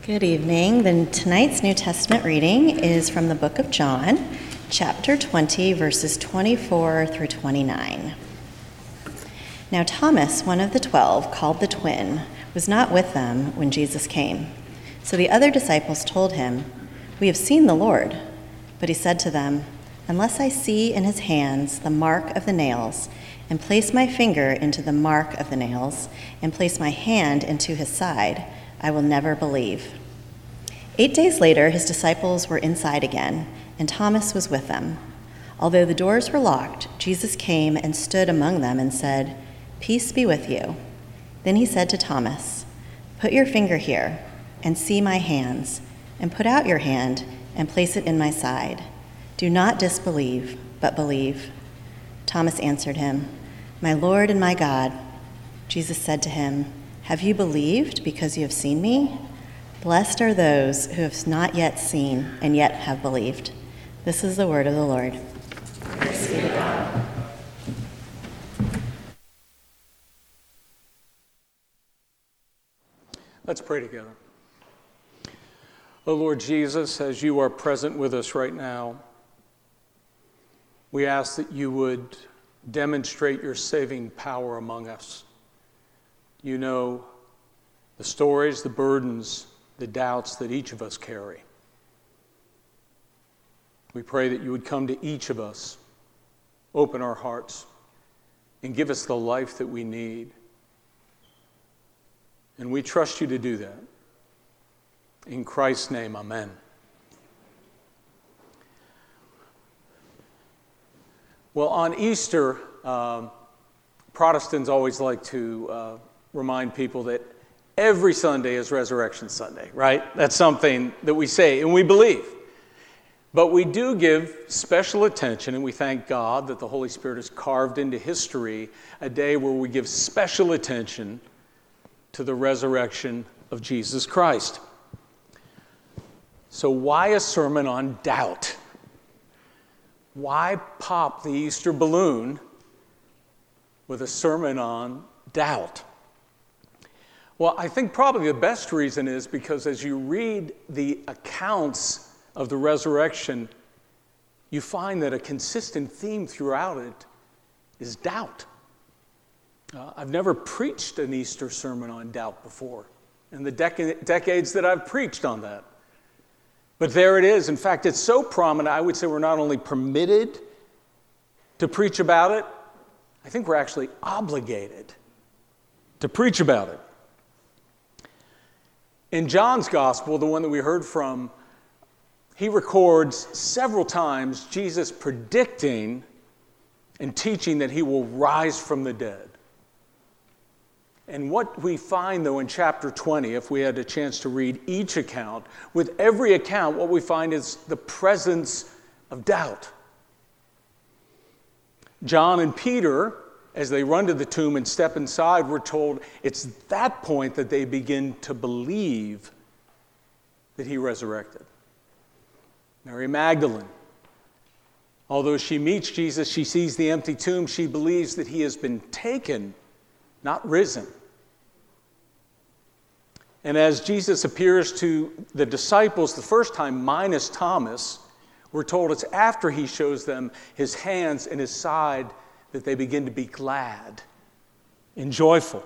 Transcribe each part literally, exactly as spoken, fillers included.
Good evening. Then tonight's New Testament reading is from the book of John, chapter twenty, verses twenty-four through twenty-nine. Now Thomas, one of the twelve, called the twin, was not with them when Jesus came. So the other disciples told him, "We have seen the Lord." But he said to them, "Unless I see in his hands the mark of the nails, and place my finger into the mark of the nails, and place my hand into his side, I will never believe." Eight days later, his disciples were inside again, and Thomas was with them. Although the doors were locked, Jesus came and stood among them and said, "Peace be with you." Then he said to Thomas, "Put your finger here and see my hands, and put out your hand and place it in my side. Do not disbelieve, but believe." Thomas answered him, "My Lord and my God." Jesus said to him, "Have you believed because you have seen me? Blessed are those who have not yet seen and yet have believed." This is the word of the Lord. Thanks be to God. Let's pray together. Oh Lord Jesus, as you are present with us right now, we ask that you would demonstrate your saving power among us. You know the stories, the burdens, the doubts that each of us carry. We pray that you would come to each of us, open our hearts, and give us the life that we need. And we trust you to do that. In Christ's name, amen. Well, on Easter, um, Protestants always like to uh, remind people that every Sunday is Resurrection Sunday, right? That's something that we say and we believe. But we do give special attention, and we thank God that the Holy Spirit has carved into history a day where we give special attention to the resurrection of Jesus Christ. So why a sermon on doubt? Why pop the Easter balloon with a sermon on doubt? Well, I think probably the best reason is because as you read the accounts of the resurrection, you find that a consistent theme throughout it is doubt. Uh, I've never preached an Easter sermon on doubt before in the dec- decades that I've preached on that. But there it is. In fact, it's so prominent, I would say we're not only permitted to preach about it, I think we're actually obligated to preach about it. In John's gospel, the one that we heard from, he records several times Jesus predicting and teaching that he will rise from the dead. And what we find, though, in chapter twenty, if we had a chance to read each account, with every account, what we find is the presence of doubt. John and Peter, as they run to the tomb and step inside, we're told it's that point that they begin to believe that he resurrected. Mary Magdalene, although she meets Jesus, she sees the empty tomb, she believes that he has been taken, not risen. And as Jesus appears to the disciples the first time, minus Thomas, we're told it's after he shows them his hands and his side that they begin to be glad and joyful.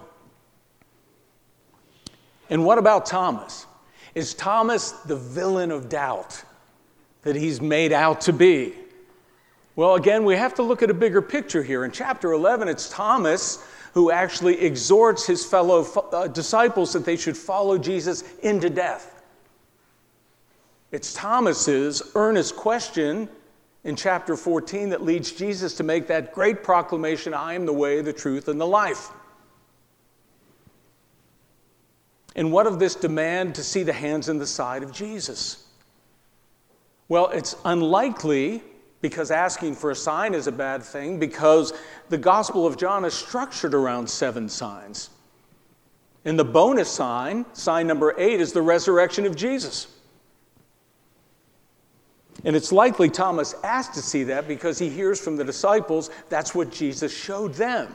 And what about Thomas? Is Thomas the villain of doubt that he's made out to be? Well, again, we have to look at a bigger picture here. In chapter eleven, it's Thomas who actually exhorts his fellow uh, disciples that they should follow Jesus into death. It's Thomas's earnest question in chapter fourteen that leads Jesus to make that great proclamation, "I am the way, the truth, and the life." And what of this demand to see the hands and the side of Jesus? Well, it's unlikely, because asking for a sign is a bad thing, because the Gospel of John is structured around seven signs. And the bonus sign, sign number eight, is the resurrection of Jesus. And it's likely Thomas asked to see that because he hears from the disciples that's what Jesus showed them.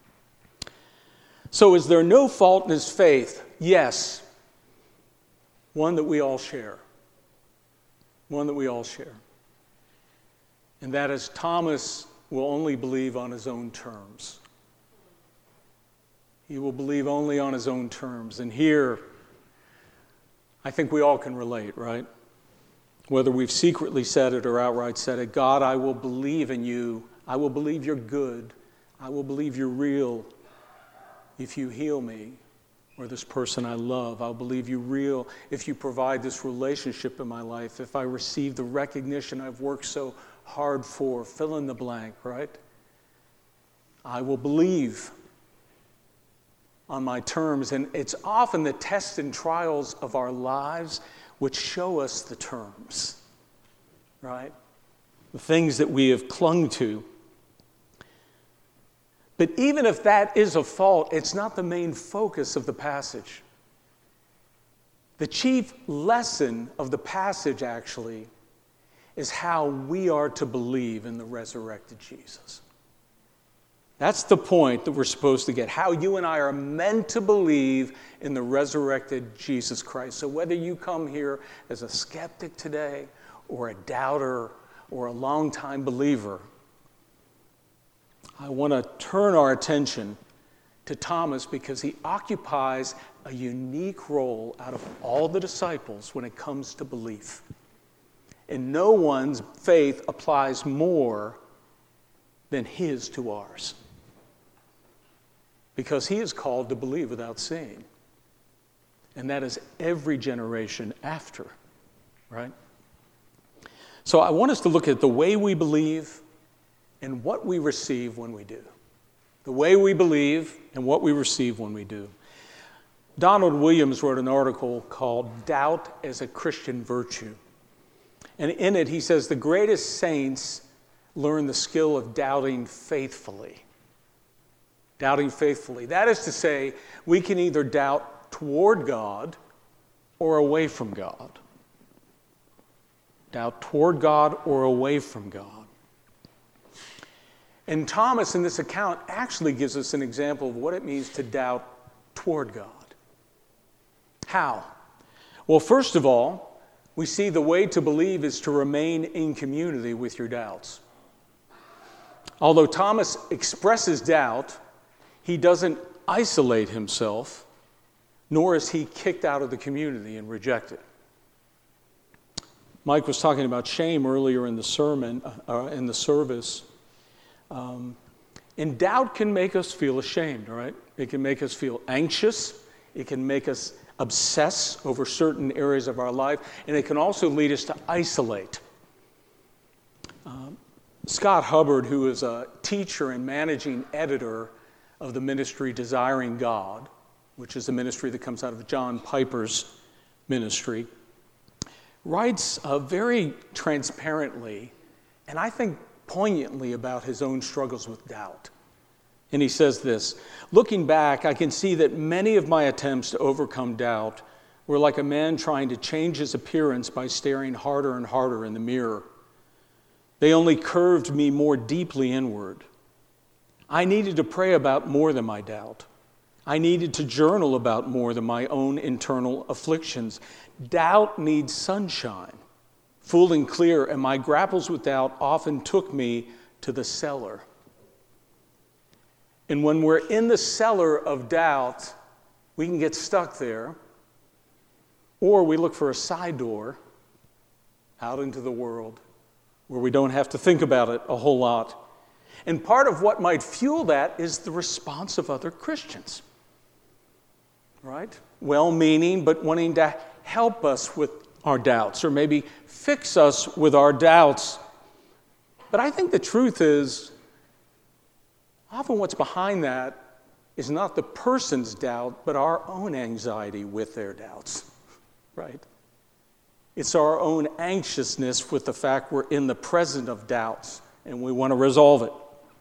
So is there no fault in his faith? Yes. one that we all share. One that we all share. And that is, Thomas will only believe on his own terms. He will believe only on his own terms. And here, I think we all can relate, right? Whether we've secretly said it or outright said it, God, I will believe in you. I will believe you're good. I will believe you're real if you heal me or this person I love. I'll believe you real if you provide this relationship in my life, if I receive the recognition I've worked so hard for. Fill in the blank, right? I will believe on my terms. And it's often the tests and trials of our lives which show us the terms, right? The things that we have clung to. But even if that is a fault, it's not the main focus of the passage. The chief lesson of the passage, actually, is how we are to believe in the resurrected Jesus. That's the point that we're supposed to get, how you and I are meant to believe in the resurrected Jesus Christ. So whether you come here as a skeptic today, or a doubter, or a longtime believer, I want to turn our attention to Thomas because he occupies a unique role out of all the disciples when it comes to belief. And no one's faith applies more than his to ours. Because he is called to believe without seeing. And that is every generation after, right? So I want us to look at the way we believe and what we receive when we do. The way we believe and what we receive when we do. Donald Williams wrote an article called Doubt as a Christian Virtue. And in it he says the greatest saints learn the skill of doubting faithfully. Doubting faithfully. That is to say, we can either doubt toward God or away from God. Doubt toward God or away from God. And Thomas, in this account, actually gives us an example of what it means to doubt toward God. How? Well, first of all, we see the way to believe is to remain in community with your doubts. Although Thomas expresses doubt, he doesn't isolate himself, nor is he kicked out of the community and rejected. Mike was talking about shame earlier in the sermon, uh, in the service. Um, and doubt can make us feel ashamed, right? It can make us feel anxious. It can make us obsess over certain areas of our life. And it can also lead us to isolate. Um, Scott Hubbard, who is a teacher and managing editor of the ministry Desiring God, which is a ministry that comes out of John Piper's ministry, writes uh, very transparently, and I think poignantly, about his own struggles with doubt. And he says this, looking back, I can see that many of my attempts to overcome doubt were like a man trying to change his appearance by staring harder and harder in the mirror. They only curved me more deeply inward. I needed to pray about more than my doubt. I needed to journal about more than my own internal afflictions. Doubt needs sunshine, full and clear, and my grapples with doubt often took me to the cellar. And when we're in the cellar of doubt, we can get stuck there, or we look for a side door out into the world where we don't have to think about it a whole lot. And part of what might fuel that is the response of other Christians, right? Well-meaning, but wanting to help us with our doubts, or maybe fix us with our doubts. But I think the truth is, often what's behind that is not the person's doubt, but our own anxiety with their doubts, right? It's our own anxiousness with the fact we're in the presence of doubts, and we want to resolve it.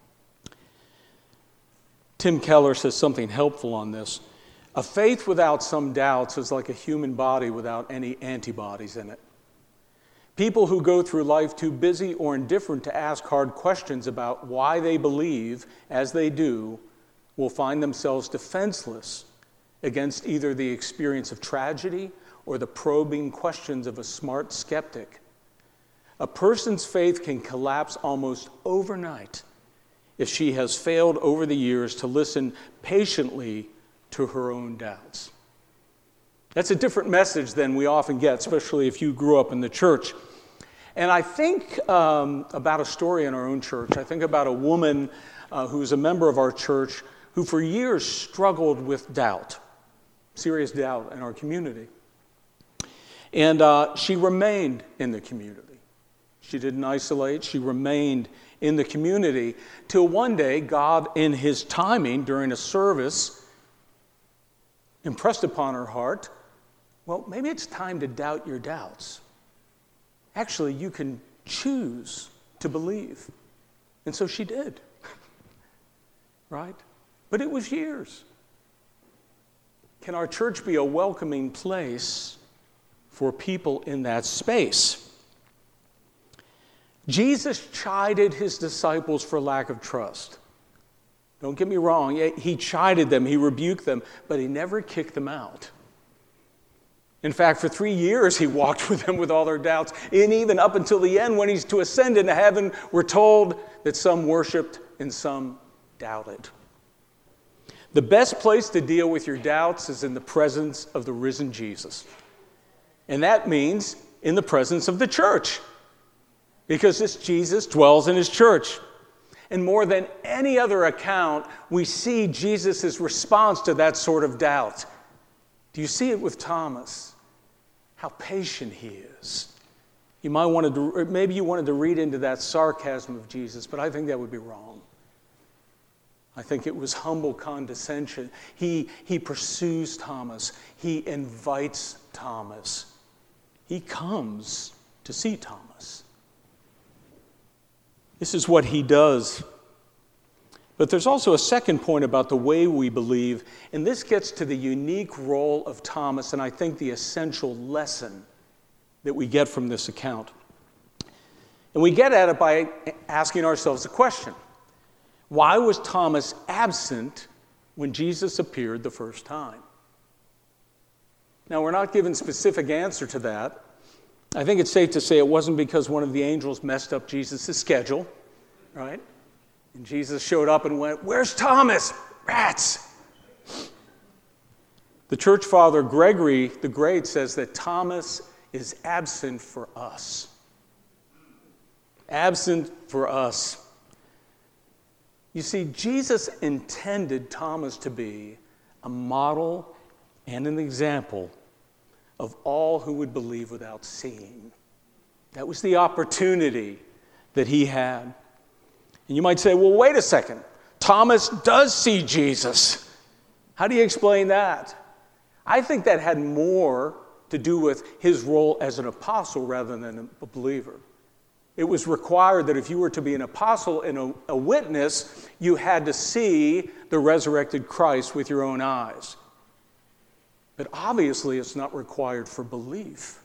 Tim Keller says something helpful on this. A faith without some doubts is like a human body without any antibodies in it. People who go through life too busy or indifferent to ask hard questions about why they believe as they do will find themselves defenseless against either the experience of tragedy or the probing questions of a smart skeptic. A person's faith can collapse almost overnight if she has failed over the years to listen patiently to her own doubts. That's a different message than we often get, especially if you grew up in the church. And I think um, about a story in our own church. I think about a woman uh, who's a member of our church who for years struggled with doubt, serious doubt in our community. And uh, she remained in the community. She didn't isolate. She remained in the community till one day God, in his timing during a service, impressed upon her heart, well, maybe it's time to doubt your doubts. Actually, you can choose to believe. And so she did. Right? But it was years. Can our church be a welcoming place for people in that space? Jesus chided his disciples for lack of trust. Don't get me wrong, he chided them, he rebuked them, but he never kicked them out. In fact, for three years he walked with them with all their doubts, and even up until the end when he's to ascend into heaven, we're told that some worshiped and some doubted. The best place to deal with your doubts is in the presence of the risen Jesus. And that means in the presence of the church, because this Jesus dwells in his church. And more than any other account, we see Jesus' response to that sort of doubt. Do you see it with Thomas? How patient he is. You might want to, maybe you wanted to read into that sarcasm of Jesus, but I think that would be wrong. I think it was humble condescension. He, he pursues Thomas. He invites Thomas. He comes to see Thomas. This is what he does. But there's also a second point about the way we believe, and this gets to the unique role of Thomas, and I think the essential lesson that we get from this account. And we get at it by asking ourselves a question. Why was Thomas absent when Jesus appeared the first time? Now, we're not given specific answer to that. I think it's safe to say it wasn't because one of the angels messed up Jesus' schedule, right? And Jesus showed up and went, "Where's Thomas? Rats!" The church father Gregory the Great says that Thomas is absent for us. Absent for us. You see, Jesus intended Thomas to be a model and an example of all who would believe without seeing. That was the opportunity that he had. And you might say, well, wait a second. Thomas does see Jesus. How do you explain that? I think that had more to do with his role as an apostle rather than a believer. It was required that if you were to be an apostle and a, a witness, you had to see the resurrected Christ with your own eyes. But obviously, it's not required for belief.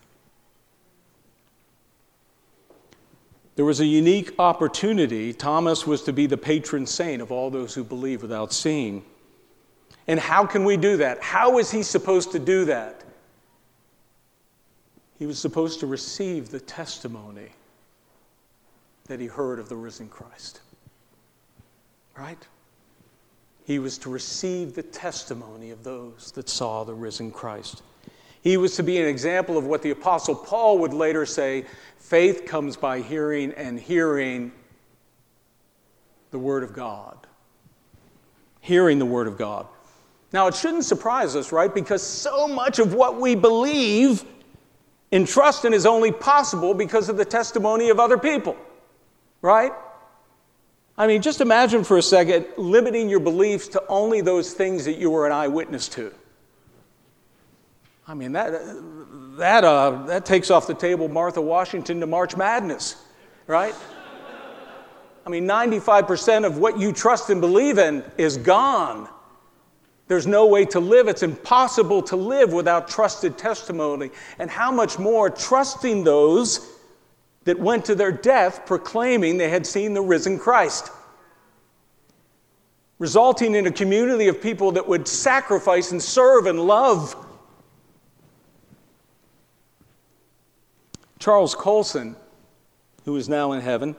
There was a unique opportunity. Thomas was to be the patron saint of all those who believe without seeing. And how can we do that? How is he supposed to do that? He was supposed to receive the testimony that he heard of the risen Christ. Right? He was to receive the testimony of those that saw the risen Christ. He was to be an example of what the Apostle Paul would later say, faith comes by hearing, and hearing the Word of God. Hearing the Word of God. Now, it shouldn't surprise us, right? Because so much of what we believe and trust in is only possible because of the testimony of other people. Right? I mean, just imagine for a second limiting your beliefs to only those things that you were an eyewitness to. I mean, that that uh, that takes off the table Martha Washington to March Madness, right? I mean, ninety-five percent of what you trust and believe in is gone. There's no way to live. It's impossible to live without trusted testimony. And how much more trusting those that went to their death proclaiming they had seen the risen Christ, resulting in a community of people that would sacrifice and serve and love. Charles Colson, who is now in heaven,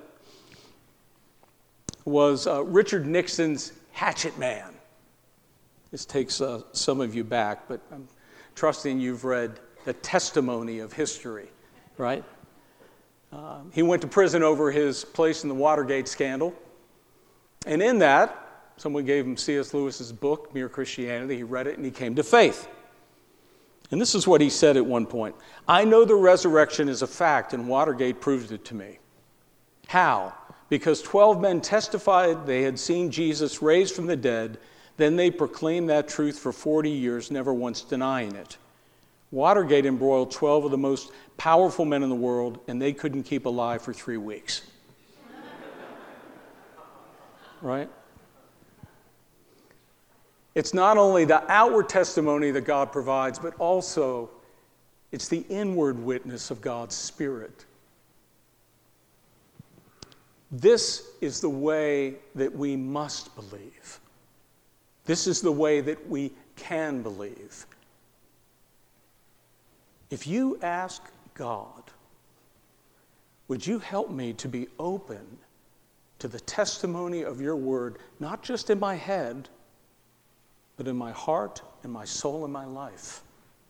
was uh, Richard Nixon's hatchet man. This takes uh, some of you back, but I'm trusting you've read The Testimony of History, right? Uh, he went to prison over his place in the Watergate scandal. And in that, someone gave him C S Lewis's book, Mere Christianity. He read it and he came to faith. And this is what he said at one point. I know the resurrection is a fact, and Watergate proved it to me. How? Because twelve men testified they had seen Jesus raised from the dead. Then they proclaimed that truth for forty years, never once denying it. Watergate embroiled twelve of the most powerful men in the world, and they couldn't keep alive for three weeks. Right? It's not only the outward testimony that God provides, but also it's the inward witness of God's Spirit. This is the way that we must believe. This is the way that we can believe. If you ask God, would you help me to be open to the testimony of your word, not just in my head, but in my heart and my soul and my life?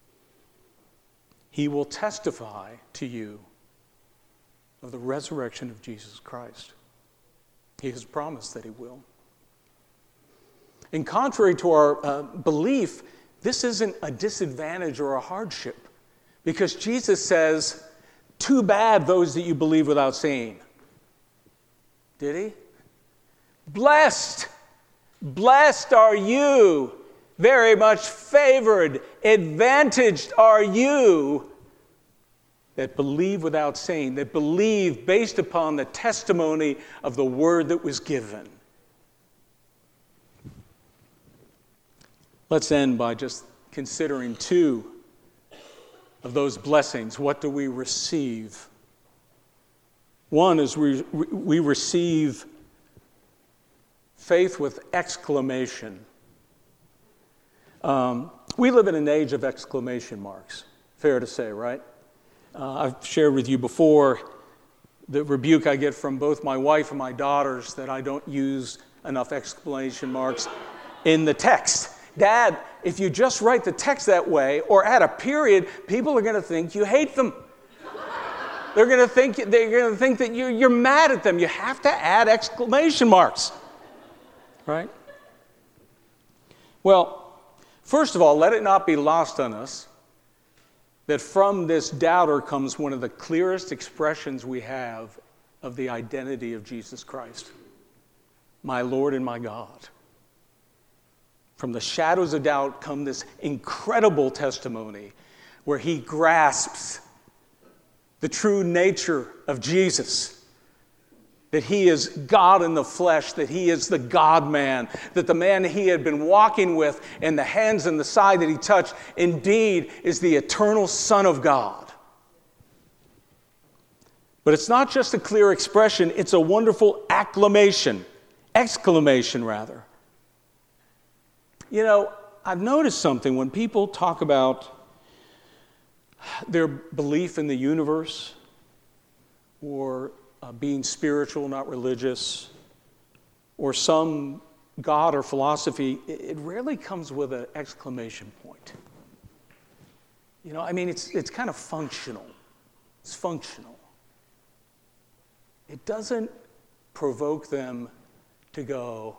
He will testify to you of the resurrection of Jesus Christ. He has promised that he will. And contrary to our uh, belief, this isn't a disadvantage or a hardship, because Jesus says, too bad those that you believe without seeing. Did he? Blessed, blessed are you, very much favored, advantaged are you that believe without seeing, that believe based upon the testimony of the word that was given. Let's end by just considering two of those blessings. What do we receive? One is we, we receive faith with exclamation. Um, we live in an age of exclamation marks, fair to say, right? Uh, I've shared with you before the rebuke I get from both my wife and my daughters that I don't use enough exclamation marks in the text. Dad, if you just write the text that way or add a period, people are going to think you hate them. They're going to think they're going to think that you're, you're mad at them. You have to add exclamation marks, right? Well, first of all, let it not be lost on us that from this doubter comes one of the clearest expressions we have of the identity of Jesus Christ, my Lord and my God. From the shadows of doubt come this incredible testimony where he grasps the true nature of Jesus, that he is God in the flesh, that he is the God-man, that the man he had been walking with and the hands and the side that he touched indeed is the eternal Son of God. But it's not just a clear expression, it's a wonderful acclamation, exclamation rather. You know, I've noticed something when people talk about their belief in the universe or uh, being spiritual, not religious, or some God or philosophy, it, it rarely comes with an exclamation point. You know, I mean, it's it's kind of functional. It's functional. It doesn't provoke them to go,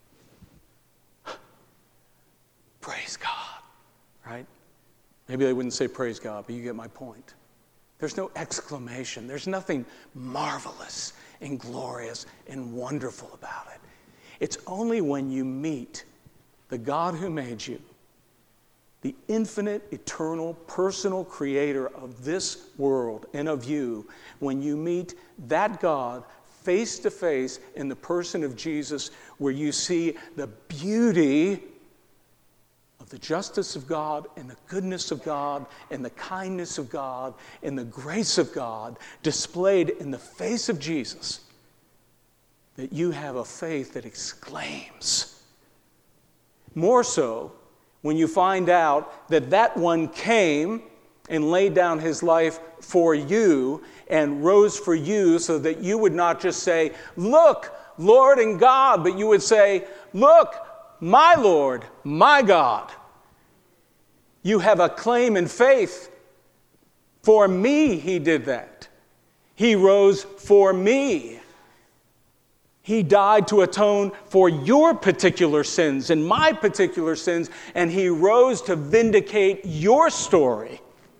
praise God, right? Maybe they wouldn't say praise God, but you get my point. There's no exclamation. There's nothing marvelous and glorious and wonderful about it. It's only when you meet the God who made you, the infinite, eternal, personal creator of this world and of you, when you meet that God face to face in the person of Jesus, where you see the beauty of the justice of God and the goodness of God and the kindness of God and the grace of God displayed in the face of Jesus, that you have a faith that exclaims. More so when you find out that that one came and laid down his life for you and rose for you so that you would not just say, look, Lord and God, but you would say, look, my Lord, my God. You have a claim in faith. For me, he did that. He rose for me. He died to atone for your particular sins and my particular sins, and he rose to vindicate your story.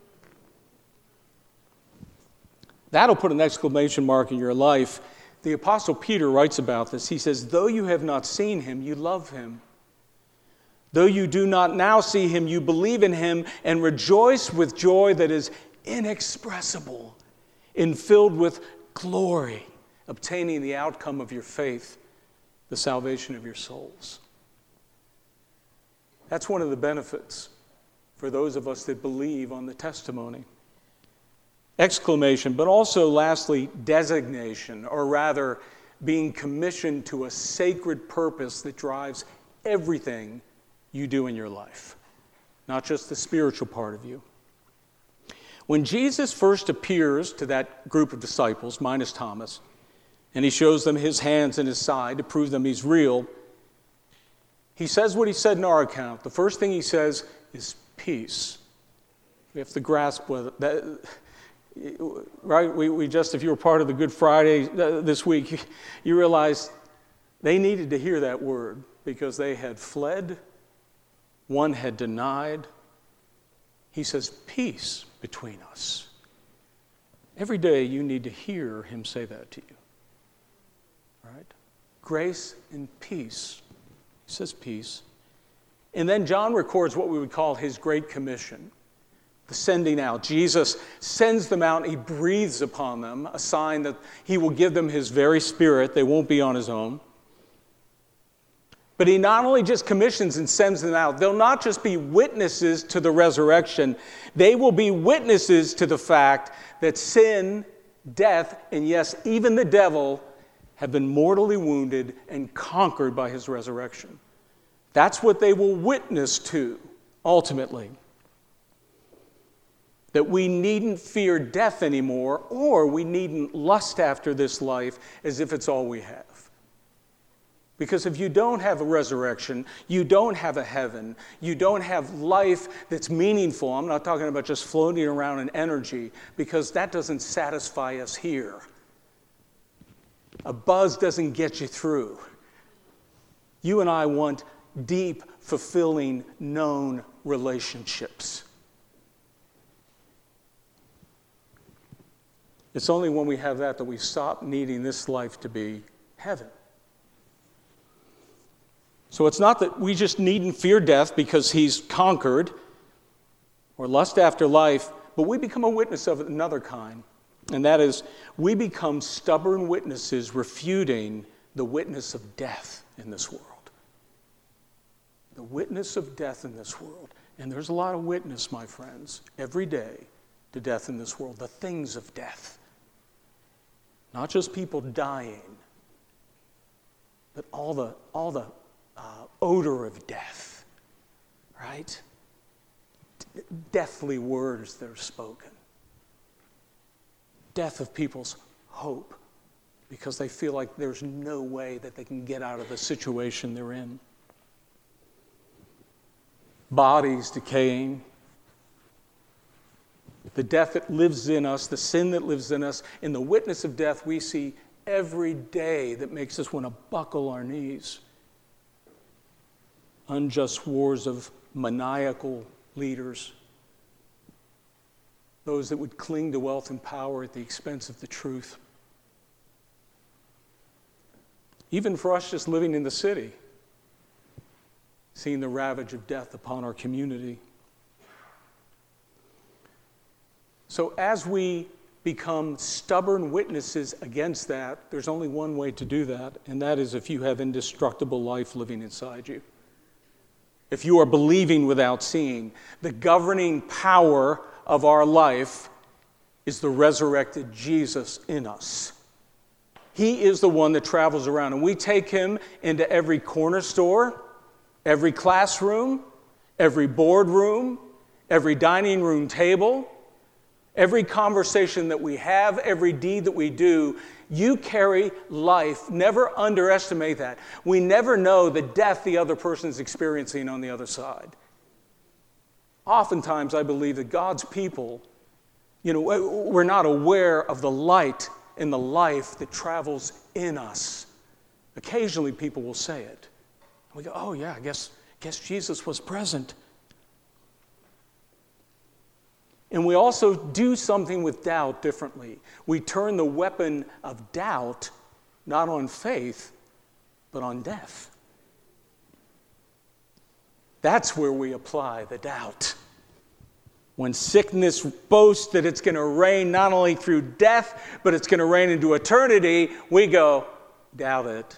That'll put an exclamation mark in your life. The Apostle Peter writes about this. He says, though you have not seen him, you love him. Though you do not now see him, you believe in him and rejoice with joy that is inexpressible and filled with glory, obtaining the outcome of your faith, the salvation of your souls. That's one of the benefits for those of us that believe on the testimony. Exclamation, but also lastly, designation, or rather being commissioned to a sacred purpose that drives everything you do in your life, not just the spiritual part of you. When Jesus first appears to that group of disciples, minus Thomas, and he shows them his hands and his side to prove them he's real, he says what he said in our account. The first thing he says is peace. We have to grasp what that, right? We, we just, if you were part of the Good Friday uh, this week, you realize they needed to hear that word because they had fled. One had denied. He says, peace between us. Every day you need to hear him say that to you. Right? Grace and peace. He says peace. And then John records what we would call his Great Commission, the sending out. Jesus sends them out. He breathes upon them, a sign that he will give them his very spirit. They won't be on his own. But he not only just commissions and sends them out, they'll not just be witnesses to the resurrection, they will be witnesses to the fact that sin, death, and yes, even the devil have been mortally wounded and conquered by his resurrection. That's what they will witness to, ultimately. That we needn't fear death anymore, or we needn't lust after this life as if it's all we have. Because if you don't have a resurrection, you don't have a heaven, you don't have life that's meaningful. I'm not talking about just floating around in energy, because that doesn't satisfy us here. A buzz doesn't get you through. You and I want deep, fulfilling, known relationships. It's only when we have that that we stop needing this life to be heaven. So it's not that we just needn't fear death because he's conquered or lust after life, but we become a witness of another kind. And that is, we become stubborn witnesses refuting the witness of death in this world. The witness of death in this world. And there's a lot of witness, my friends, every day to death in this world. The things of death. Not just people dying, but all the all the uh, odor of death, right? D- deathly words that are spoken. Death of people's hope because they feel like there's no way that they can get out of the situation they're in. Bodies decaying. The death that lives in us, the sin that lives in us, and the witness of death we see every day that makes us want to buckle our knees. Unjust wars of maniacal leaders. Those that would cling to wealth and power at the expense of the truth. Even for us just living in the city, seeing the ravage of death upon our community. So as we become stubborn witnesses against that, there's only one way to do that, and that is if you have indestructible life living inside you. If you are believing without seeing. The governing power of our life is the resurrected Jesus in us. He is the one that travels around, and we take him into every corner store, every classroom, every boardroom, every dining room table, Every conversation that we have, every deed that we do, you carry life. Never underestimate that. We never know the death the other person is experiencing on the other side. Oftentimes, I believe that God's people, you know, we're not aware of the light in the life that travels in us. Occasionally, people will say it. We go, oh yeah, I guess, guess Jesus was present. And we also do something with doubt differently. We turn the weapon of doubt not on faith, but on death. That's where we apply the doubt. When sickness boasts that it's going to reign not only through death, but it's going to reign into eternity, we go, doubt it.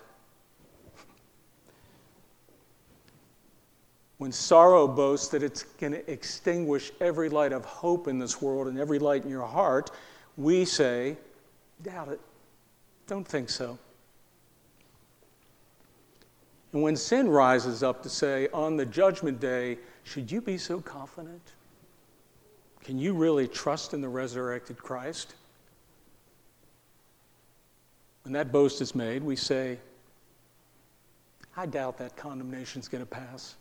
When sorrow boasts that it's going to extinguish every light of hope in this world and every light in your heart, we say, doubt it. Don't think so. And when sin rises up to say, on the judgment day, should you be so confident? Can you really trust in the resurrected Christ? When that boast is made, we say, I doubt that condemnation is going to pass.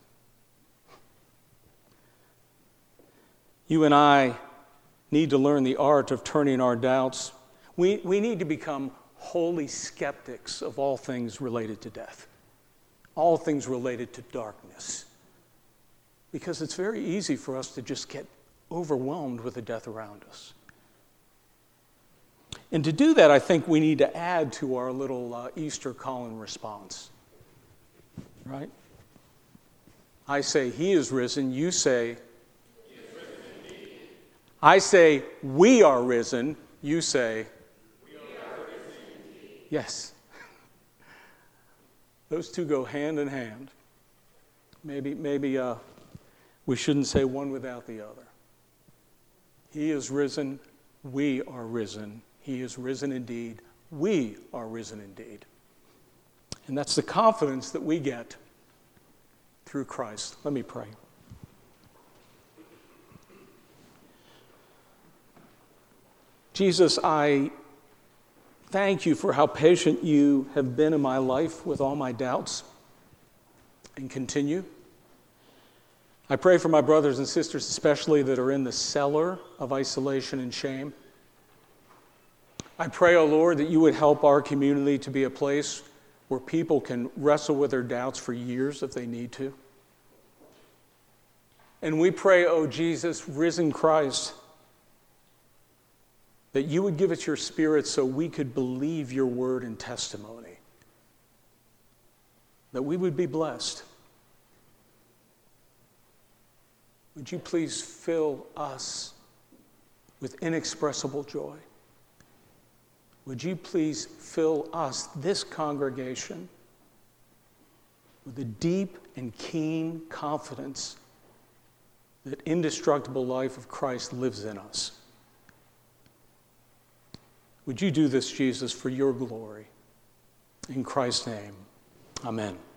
You and I need to learn the art of turning our doubts. We, we need to become holy skeptics of all things related to death, all things related to darkness. Because it's very easy for us to just get overwhelmed with the death around us. And to do that, I think we need to add to our little uh, Easter calling response. Right? I say, he is risen. You say, he is risen indeed. I say, we are risen. You say, we are risen indeed. Yes. Those two go hand in hand. Maybe, maybe uh, we shouldn't say one without the other. He is risen. We are risen. He is risen indeed. We are risen indeed. And that's the confidence that we get through Christ. Let me pray. Jesus, I thank you for how patient you have been in my life with all my doubts and continue. I pray for my brothers and sisters especially that are in the cellar of isolation and shame. I pray, O Lord, that you would help our community to be a place where people can wrestle with their doubts for years if they need to. And we pray, O Jesus, risen Christ, that you would give us your Spirit so we could believe your word and testimony, that we would be blessed. Would you please fill us with inexpressible joy? Would you please fill us, this congregation, with a deep and keen confidence that indestructible life of Christ lives in us? Would you do this, Jesus, for your glory? In Christ's name, amen.